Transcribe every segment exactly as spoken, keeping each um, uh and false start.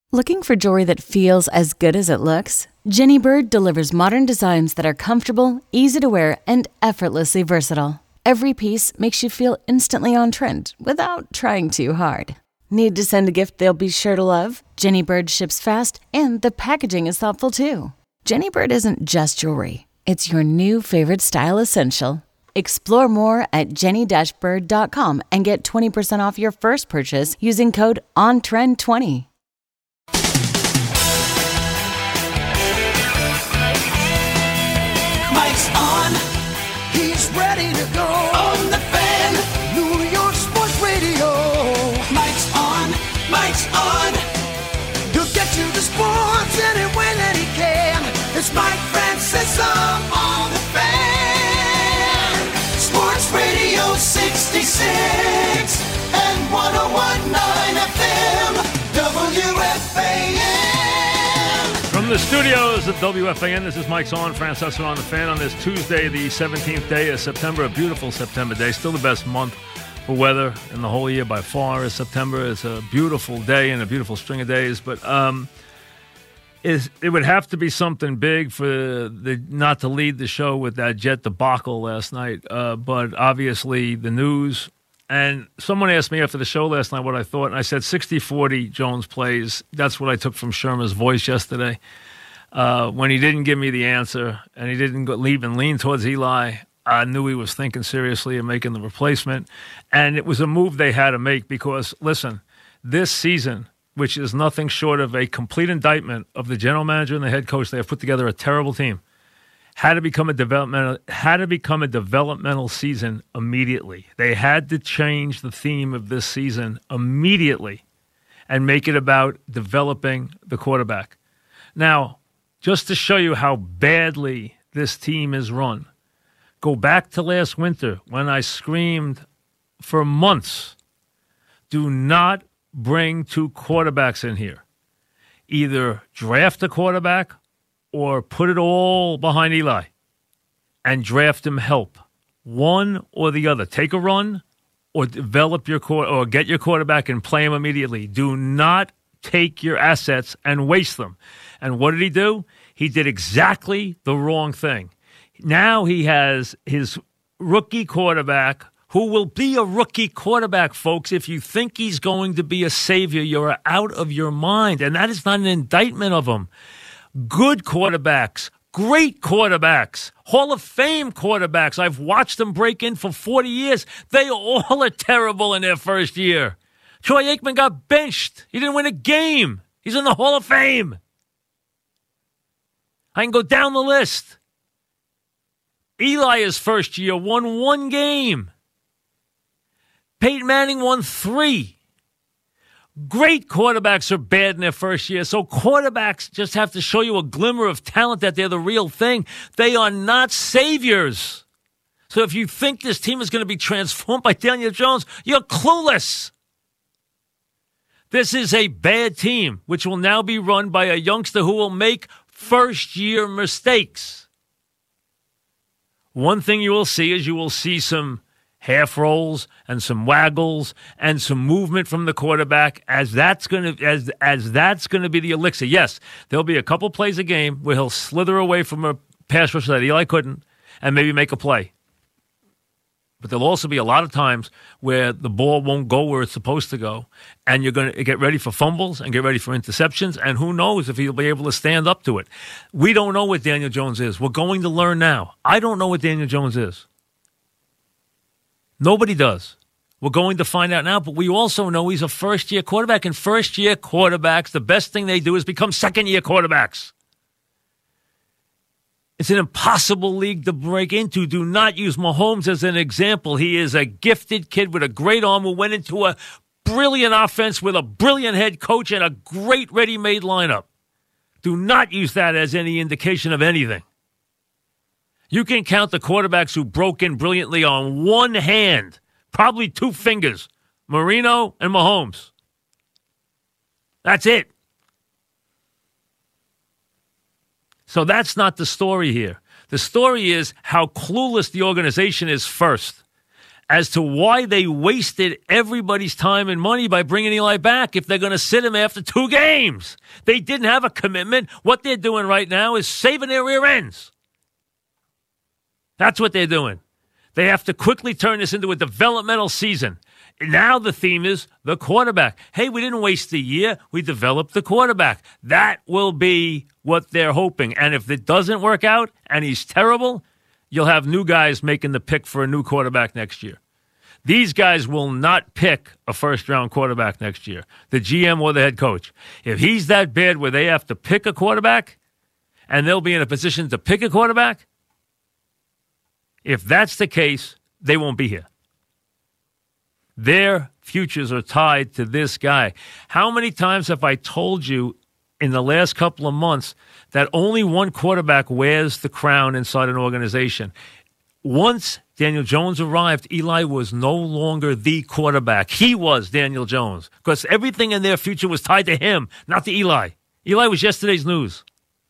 Looking for jewelry that feels as good as it looks? Jenny Bird delivers modern designs that are comfortable, easy to wear, and effortlessly versatile. Every piece makes you feel instantly on trend without trying too hard. Need to send a gift they'll be sure to love? Jenny Bird ships fast, and the packaging is thoughtful too. Jenny Bird isn't just jewelry. It's your new favorite style essential. Explore more at jenny dash bird dot com and get twenty percent off your first purchase using code on trend twenty. Mike's on. He's ready to go. On the Fan. New York Sports Radio. Mike's on. Mike's on. He'll get you the sports any way that he can. It's Mike Francesa on the Fan. Sports Radio sixty-six and one oh one point nine F M. W F A N. From the studios of W F A N, this is Mike's on, Francesa on the Fan, on this Tuesday, the seventeenth day of September, a beautiful September day, still the best month for weather in the whole year by far is September. It's a beautiful day and a beautiful string of days, but um, is it would have to be something big for the not to lead the show with that Jet debacle last night, uh, but obviously the news. And someone asked me after the show last night what I thought, and I said sixty forty Jones plays. That's what I took from Shermer's voice yesterday. Uh, when he didn't give me the answer and he didn't go, leave and lean towards Eli, I knew he was thinking seriously of making the replacement. And it was a move they had to make because, listen, this season, which is nothing short of a complete indictment of the general manager and the head coach, they have put together a terrible team. Had to become a developmental had to become a developmental season immediately. They had to change the theme of this season immediately and make it about developing the quarterback. Now, just to show you how badly this team is run, go back to last winter when I screamed for months, do not bring two quarterbacks in here. Either draft a quarterback or put it all behind Eli and draft him help. One or the other. Take a run or develop your quarter or get your quarterback and play him immediately. Do not take your assets and waste them. And what did he do? He did exactly the wrong thing. Now he has his rookie quarterback who will be a rookie quarterback, folks. If you think he's going to be a savior, you're out of your mind. And that is not an indictment of him. Good quarterbacks, great quarterbacks, Hall of Fame quarterbacks. I've watched them break in for forty years. They all are terrible in their first year. Troy Aikman got benched. He didn't win a game. He's in the Hall of Fame. I can go down the list. Eli, his first year, won one game. Peyton Manning won three. Great quarterbacks are bad in their first year, so quarterbacks just have to show you a glimmer of talent that they're the real thing. They are not saviors. So if you think this team is going to be transformed by Daniel Jones, you're clueless. This is a bad team, which will now be run by a youngster who will make first-year mistakes. One thing you will see is you will see some half rolls and some waggles and some movement from the quarterback as that's going to as as that's going to be the elixir. Yes, there'll be a couple plays a game where he'll slither away from a pass rush that Eli couldn't and maybe make a play. But there'll also be a lot of times where the ball won't go where it's supposed to go, and you're going to get ready for fumbles and get ready for interceptions, and who knows if he'll be able to stand up to it. We don't know what Daniel Jones is. We're going to learn now. I don't know what Daniel Jones is. Nobody does. We're going to find out now, but we also know he's a first-year quarterback, and first-year quarterbacks, the best thing they do is become second-year quarterbacks. It's an impossible league to break into. Do not use Mahomes as an example. He is a gifted kid with a great arm who went into a brilliant offense with a brilliant head coach and a great ready-made lineup. Do not use that as any indication of anything. You can count the quarterbacks who broke in brilliantly on one hand, probably two fingers, Marino and Mahomes. That's it. So that's not the story here. The story is how clueless the organization is first. as to why they wasted everybody's time and money by bringing Eli back if they're going to sit him after two games. They didn't have a commitment. What they're doing right now is saving their rear ends. That's what they're doing. They have to quickly turn this into a developmental season. Now the theme is the quarterback. Hey, we didn't waste a year. We developed the quarterback. That will be what they're hoping. And if it doesn't work out and he's terrible, you'll have new guys making the pick for a new quarterback next year. These guys will not pick a first-round quarterback next year, the G M or the head coach. If he's that bad where they have to pick a quarterback and they'll be in a position to pick a quarterback, if that's the case, they won't be here. Their futures are tied to this guy. How many times have I told you in the last couple of months that only one quarterback wears the crown inside an organization? Once Daniel Jones arrived, Eli was no longer the quarterback. He was Daniel Jones because everything in their future was tied to him, not to Eli. Eli was yesterday's news.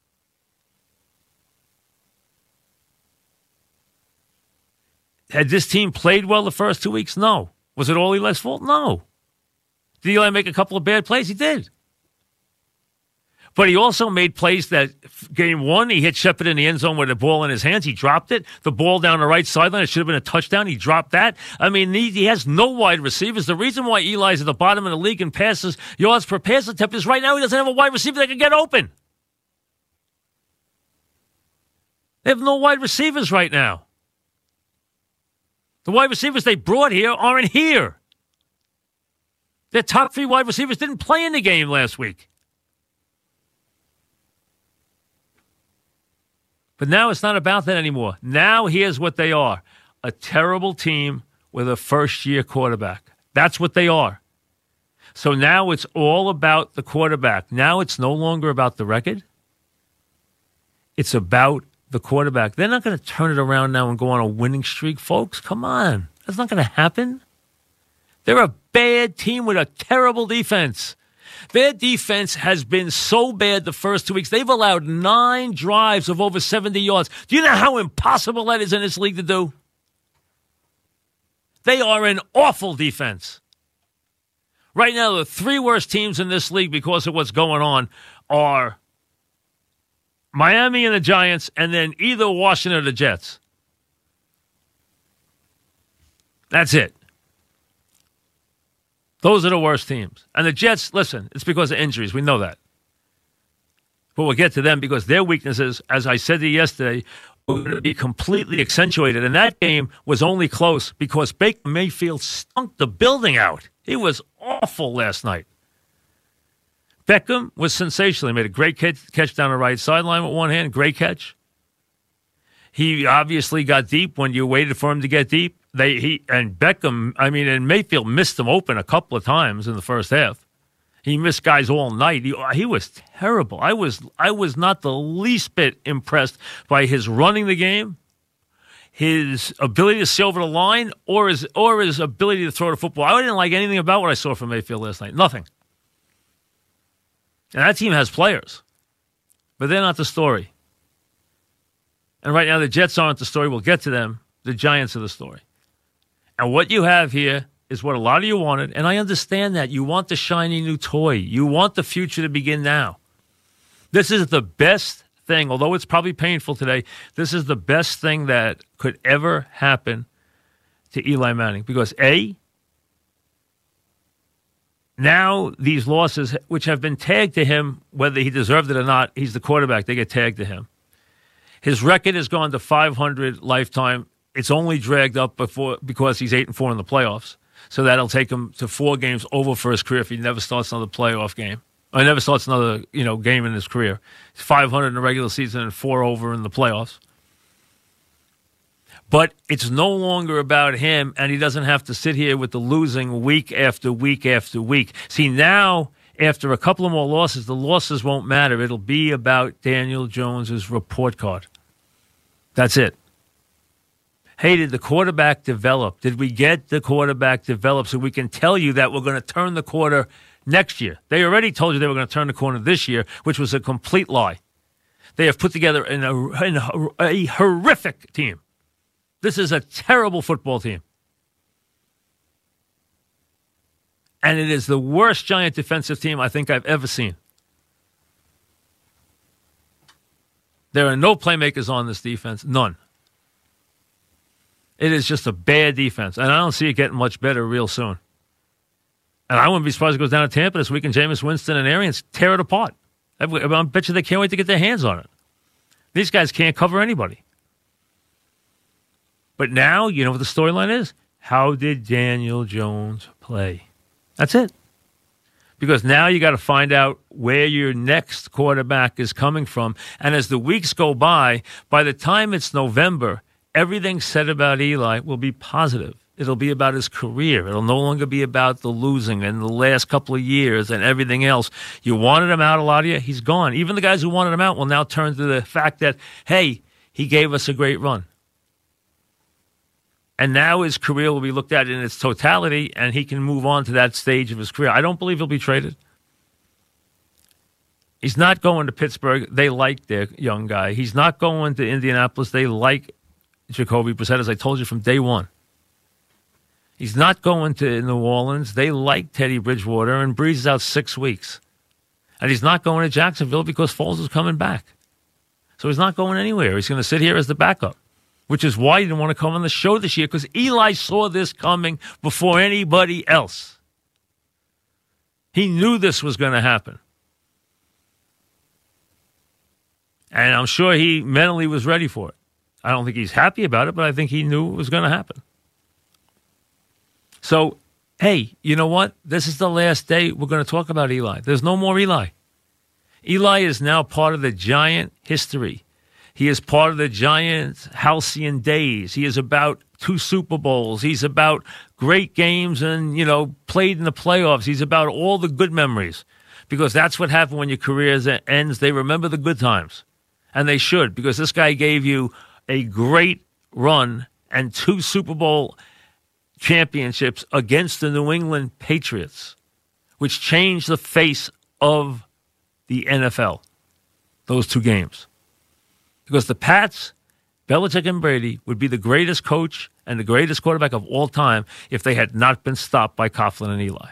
Had this team played well the first two weeks? No. Was it all Eli's fault? No. Did Eli make a couple of bad plays? He did. But he also made plays that game one, he hit Shepard in the end zone with the ball in his hands. He dropped it. The ball down the right sideline, it should have been a touchdown. He dropped that. I mean, he, he has no wide receivers. The reason why Eli's at the bottom of the league in passes, yards per pass attempt is right now he doesn't have a wide receiver that can get open. They have no wide receivers right now. The wide receivers they brought here aren't here. Their top three wide receivers didn't play in the game last week. But now it's not about that anymore. Now here's what they are. A terrible team with a first-year quarterback. That's what they are. So now it's all about the quarterback. Now it's no longer about the record. It's about the quarterback. They're not going to turn it around now and go on a winning streak, folks. Come on. That's not going to happen. They're a bad team with a terrible defense. Their defense has been so bad the first two weeks. They've allowed nine drives of over seventy yards. Do you know how impossible that is in this league to do? They are an awful defense. Right now, the three worst teams in this league because of what's going on are Miami and the Giants, and then either Washington or the Jets. That's it. Those are the worst teams. And the Jets, listen, it's because of injuries. We know that. But we'll get to them because their weaknesses, as I said to you yesterday, were going to be completely accentuated. And that game was only close because Baker Mayfield stunk the building out. He was awful last night. Beckham was sensational. He made a great catch, catch down the right sideline with one hand. Great catch. He obviously got deep when you waited for him to get deep. They he and Beckham, I mean, and Mayfield missed him open a couple of times in the first half. He missed guys all night. He, he was terrible. I was I was not the least bit impressed by his running the game, his ability to see over the line, or his or his ability to throw the football. I didn't like anything about what I saw from Mayfield last night. Nothing. And that team has players, but they're not the story. And right now the Jets aren't the story. We'll get to them. The Giants are the story. And what you have here is what a lot of you wanted, and I understand that. You want the shiny new toy. You want the future to begin now. This is the best thing, although it's probably painful today, this is the best thing that could ever happen to Eli Manning. Because, A, now these losses, which have been tagged to him, whether he deserved it or not, he's the quarterback, they get tagged to him. His record has gone to five hundred lifetime. It's only dragged up before because he's eight and four in the playoffs. So that'll take him to four games over for his career if he never starts another playoff game. Or never starts another, you know, game in his career. It's five hundred in the regular season and four over in the playoffs. But it's no longer about him, and he doesn't have to sit here with the losing week after week after week. See, now, after a couple of more losses, the losses won't matter. It'll be about Daniel Jones's report card. That's it. Hey, did the quarterback develop? Did we get the quarterback developed so we can tell you that we're going to turn the corner next year? They already told you they were going to turn the corner this year, which was a complete lie. They have put together an, an, a horrific team. This is a terrible football team. And it is the worst Giant defensive team I think I've ever seen. There are no playmakers on this defense. None. It is just a bad defense. And I don't see it getting much better real soon. And I wouldn't be surprised if it goes down to Tampa this week and Jameis Winston and Arians tear it apart. I bet you they can't wait to get their hands on it. These guys can't cover anybody. But now, you know what the storyline is? How did Daniel Jones play? That's it. Because now you got to find out where your next quarterback is coming from. And as the weeks go by, by the time it's November, everything said about Eli will be positive. It'll be about his career. It'll no longer be about the losing and the last couple of years and everything else. You wanted him out, a lot of you. He's gone. Even the guys who wanted him out will now turn to the fact that, hey, he gave us a great run. And now his career will be looked at in its totality, and he can move on to that stage of his career. I don't believe he'll be traded. He's not going to Pittsburgh. They like their young guy. He's not going to Indianapolis. They like Jacoby Brissett, as I told you from day one. He's not going to New Orleans. They like Teddy Bridgewater, and Breeze is out six weeks. And he's not going to Jacksonville because Foles is coming back. So he's not going anywhere. He's going to sit here as the backup, which is why he didn't want to come on the show this year, because Eli saw this coming before anybody else. He knew this was going to happen. And I'm sure he mentally was ready for it. I don't think he's happy about it, but I think he knew it was going to happen. So, hey, you know what? This is the last day we're going to talk about Eli. There's no more Eli. Eli is now part of the Giant history. He is part of the Giants' halcyon days. He is about two Super Bowls. He's about great games and, you know, played in the playoffs. He's about all the good memories, because that's what happened when your career ends. They remember the good times, and they should, because this guy gave you a great run and two Super Bowl championships against the New England Patriots, which changed the face of the N F L, those two games. Because the Pats, Belichick and Brady, would be the greatest coach and the greatest quarterback of all time if they had not been stopped by Coughlin and Eli.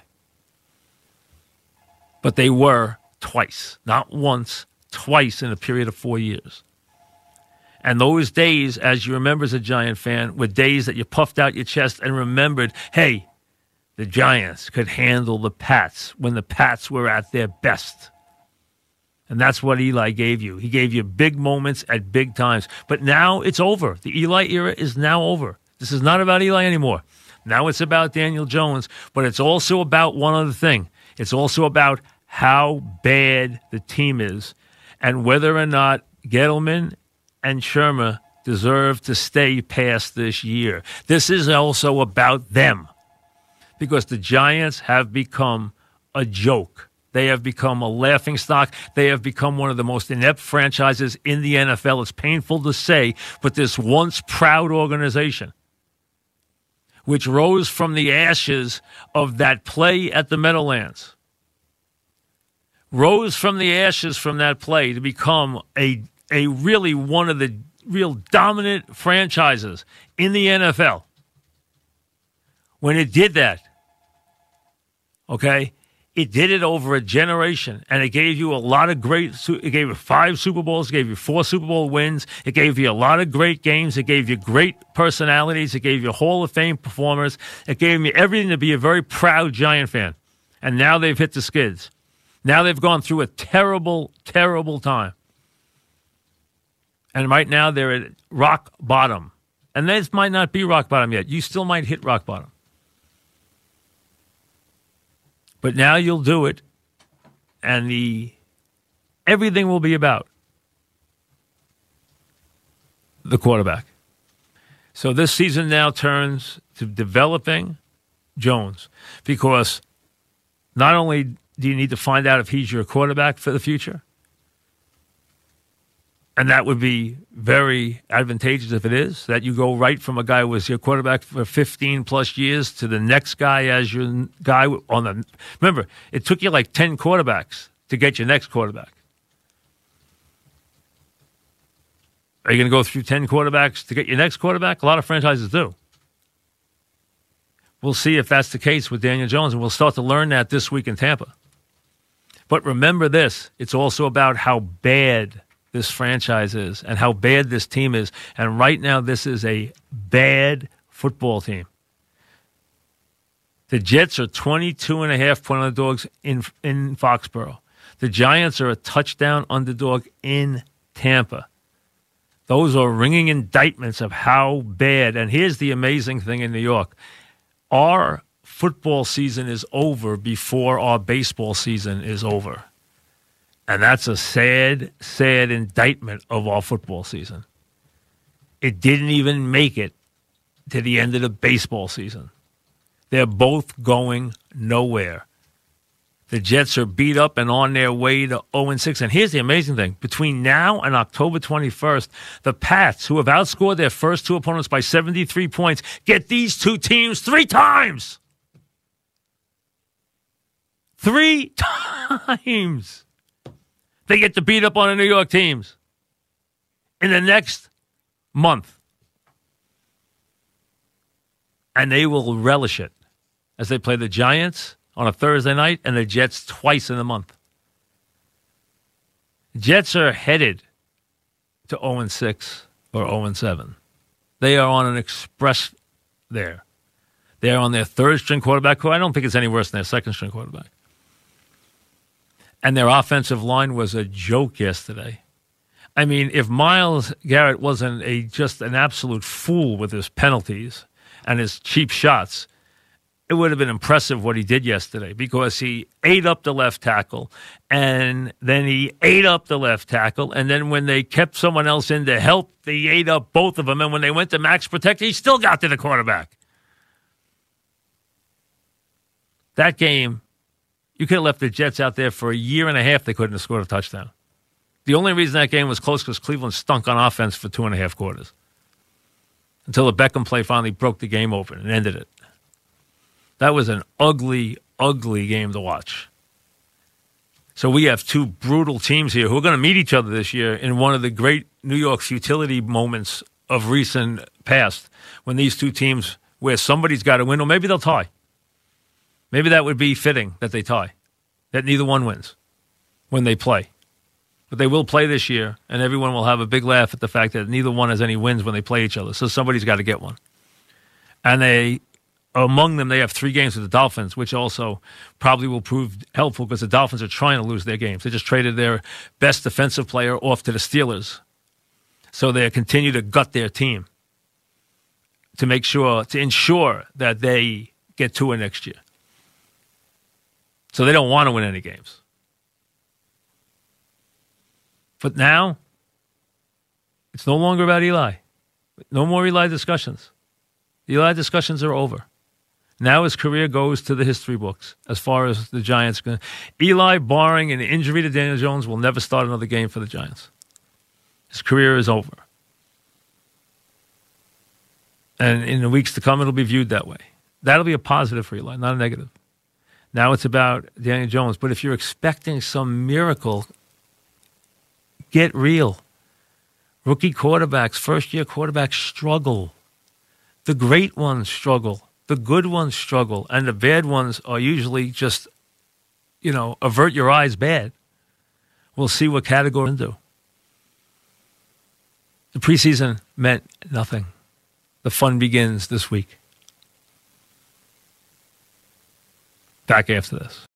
But they were twice, not once, twice in a period of four years. And those days, as you remember as a Giant fan, were days that you puffed out your chest and remembered, hey, the Giants could handle the Pats when the Pats were at their best. And that's what Eli gave you. He gave you big moments at big times. But now it's over. The Eli era is now over. This is not about Eli anymore. Now it's about Daniel Jones. But it's also about one other thing. It's also about how bad the team is and whether or not Gettleman and Shermer deserve to stay past this year. This is also about them, because the Giants have become a joke. They have become a laughingstock. They have become one of the most inept franchises in the N F L. It's painful to say, but this once proud organization, which rose from the ashes of that play at the Meadowlands, rose from the ashes from that play to become a a really one of the real dominant franchises in the N F L. When it did that, okay, it did it over a generation, and it gave you a lot of great, it gave you five Super Bowls, it gave you four Super Bowl wins, it gave you a lot of great games, it gave you great personalities, it gave you Hall of Fame performers, it gave me everything to be a very proud Giant fan. And now they've hit the skids. Now they've gone through a terrible, terrible time. And right now they're at rock bottom. And this might not be rock bottom yet. You still might hit rock bottom. But now you'll do it, and the everything will be about the quarterback. So this season now turns to developing Jones, because not only do you need to find out if he's your quarterback for the future, and that would be very advantageous if it is, that you go right from a guy who was your quarterback for fifteen plus years to the next guy as your guy on the. Remember, it took you like ten quarterbacks to get your next quarterback. Are you going to go through ten quarterbacks to get your next quarterback? A lot of franchises do. we'll see if that's the case with Daniel Jones, and we'll start to learn that this week in Tampa. But remember this, it's also about how bad this franchise is and how bad this team is. And right now, this is a bad football team. The Jets are twenty-two and a half point underdogs in, in Foxborough. The Giants are a touchdown underdog in Tampa. Those are ringing indictments of how bad. And here's the amazing thing in New York. Our football season is over before our baseball season is over. And that's a sad, sad indictment of our football season. It didn't even make it to the end of the baseball season. They're both going nowhere. The Jets are beat up and on their way to oh and six. And here's the amazing thing. Between now and October twenty-first, the Pats, who have outscored their first two opponents by seventy-three points, get these two teams three times. Three times. They get to beat up on the New York teams in the next month. And they will relish it as they play the Giants on a Thursday night and the Jets twice in a month. Jets are headed to oh and six or oh and seven. They are on an express there. They're on their third-string quarterback, who I don't think is any worse than their second-string quarterback. And their offensive line was a joke yesterday. I mean, if Myles Garrett wasn't a just an absolute fool with his penalties and his cheap shots, it would have been impressive what he did yesterday, because he ate up the left tackle, and then he ate up the left tackle, and then when they kept someone else in to help, they ate up both of them, and when they went to max protect, he still got to the quarterback. That game, you could have left the Jets out there for a year and a half. They couldn't have scored a touchdown. The only reason that game was close was Cleveland stunk on offense for two and a half quarters until the Beckham play finally broke the game open and ended it. That was an ugly, ugly game to watch. So we have two brutal teams here who are going to meet each other this year in one of the great New York futility moments of recent past, when these two teams, where somebody's got to win, or maybe they'll tie. Maybe that would be fitting that they tie, that neither one wins when they play. But they will play this year, and everyone will have a big laugh at the fact that neither one has any wins when they play each other. So somebody's got to get one. And they, among them, they have three games with the Dolphins, which also probably will prove helpful, because the Dolphins are trying to lose their games. They just traded their best defensive player off to the Steelers. So they continue to gut their team to make sure, to ensure that they get to it next year. So they don't want to win any games. But now, it's no longer about Eli. No more Eli discussions. The Eli discussions are over. Now his career goes to the history books as far as the Giants go. Eli, barring an injury to Daniel Jones, will never start another game for the Giants. His career is over. And in the weeks to come, it'll be viewed that way. That'll be a positive for Eli, not a negative. Now it's about Daniel Jones. But if you're expecting some miracle, get real. Rookie quarterbacks, first-year quarterbacks struggle. The great ones struggle. The good ones struggle. And the bad ones are usually just, you know, avert your eyes bad. We'll see what category to do. The preseason meant nothing. The fun begins this week. Back after this.